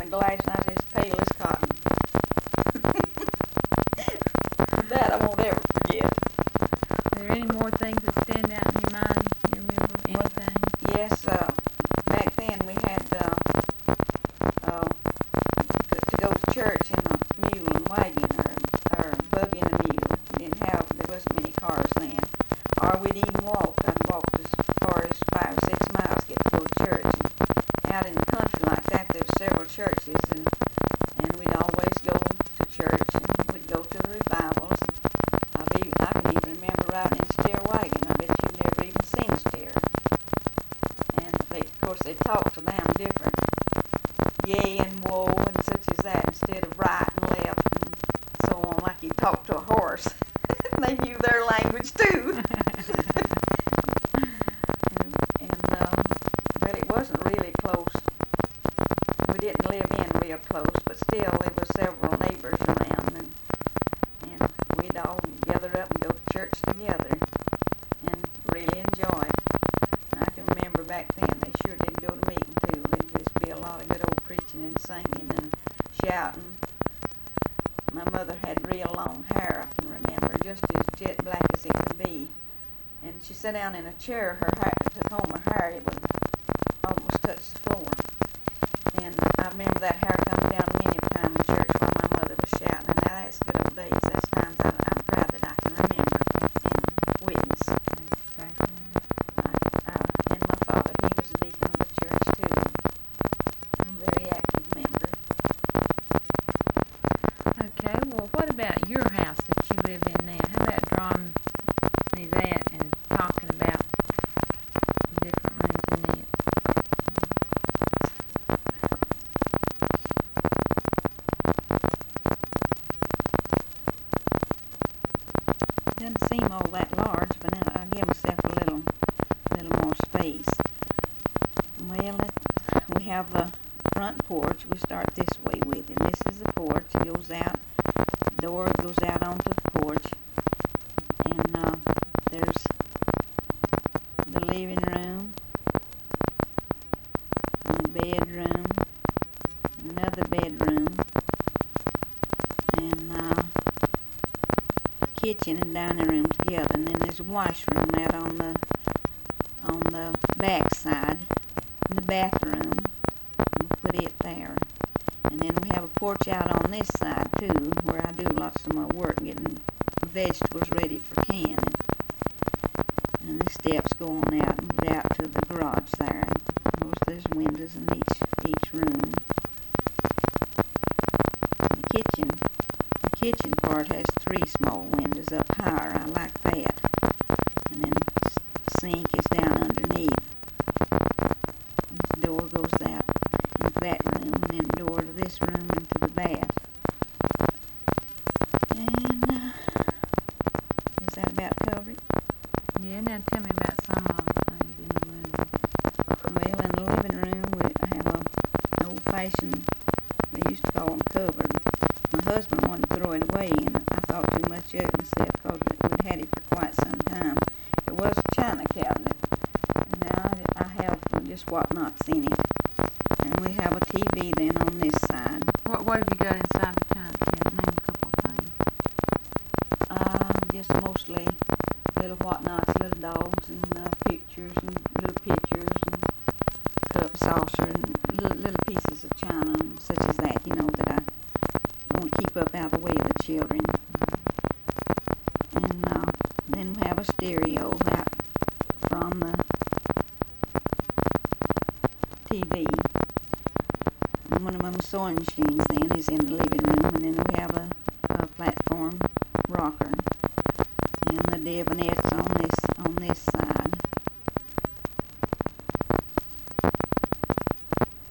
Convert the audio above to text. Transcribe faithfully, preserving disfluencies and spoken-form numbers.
the glass and I was as pale as cotton. That I won't ever forget. Are there any more things that stand out in your mind? You remember anything? Yes, uh, back then we had uh, uh, to go to church in a mule and wagon, or, or a buggy and a mule. We didn't have, there wasn't many cars then. Or we'd even walk. I'd walk as far as five or six miles to get to go to church. And out in the country like that, there's several churches, and, and we'd always go to church, and we'd go to the revivals. I've even, I can even remember riding in a stair wagon. I bet you've never even seen a stair. And they, of course, they talk to them different. Yea and woe and such as that, instead of right and left and so on, like you talk to a horse. They knew their language too. and and um, but it wasn't really close. We didn't live in real close, but still there were several neighbors around, and and we'd all gather up and go to church together and really enjoy it. I can remember back then they sure did go to meeting too. There'd just be a lot of good old preaching and singing and shouting. My mother had real long hair, I can remember, just as jet black as it could be. And she sat down in a chair, her hair, to comb her hair, it would almost touch the floor. And I remember that hair coming down many a time in church while my mother was shouting. And now that's good old days. That's times I, I'm proud that I can remember and witness. That's exactly I, I, and my father, he was a deacon of the church too. A very active member. Okay, well, what about your house that you live in now? How about drawing me that and talking about the different rooms in it? Doesn't seem all that large, but I, I give myself a little, little more space. Well, it, we have the front porch. We start this way with it. This is the porch. It goes out. The door goes out onto the porch, and uh, there's the living room, and the bedroom, another bedroom, and uh, kitchen and dining room together. And then there's a washroom out on the on the back side, and the bathroom. We'll put it there. And then we have a porch out on this side too, where I do lots of my work getting vegetables ready for canning. And the steps go on out and go out to the garage there. And of course there's windows in each each room. The kitchen, the kitchen part has three small windows up higher. I like that. And then the sink is down underneath. And the door goes out into that room, and then the door to this room into the bath. And uh, is that about covered? Yeah, now tell me about some of the things in the room. Well, in the living room, we have a, an old-fashioned, they used to call them cupboard. My husband wanted to throw it away, and I thought too much of it myself because we'd had it for quite some time. It was a china cabinet, and now I, I have just whatnots in it. And we have a T V then on this side. What, what have you got inside the china cabinet? Name a couple of things. Uh, just mostly little whatnots, little dogs, and uh, pictures, and little pictures, and cup, saucer, and little, little pieces of china, and such as that, you know, that I want to keep up out of the way of the children. And uh, then we have a stereo out from the T V. And one of my sewing machines then is in the living room, and then we have a, a platform rocker. And the Debonette's on this on this side.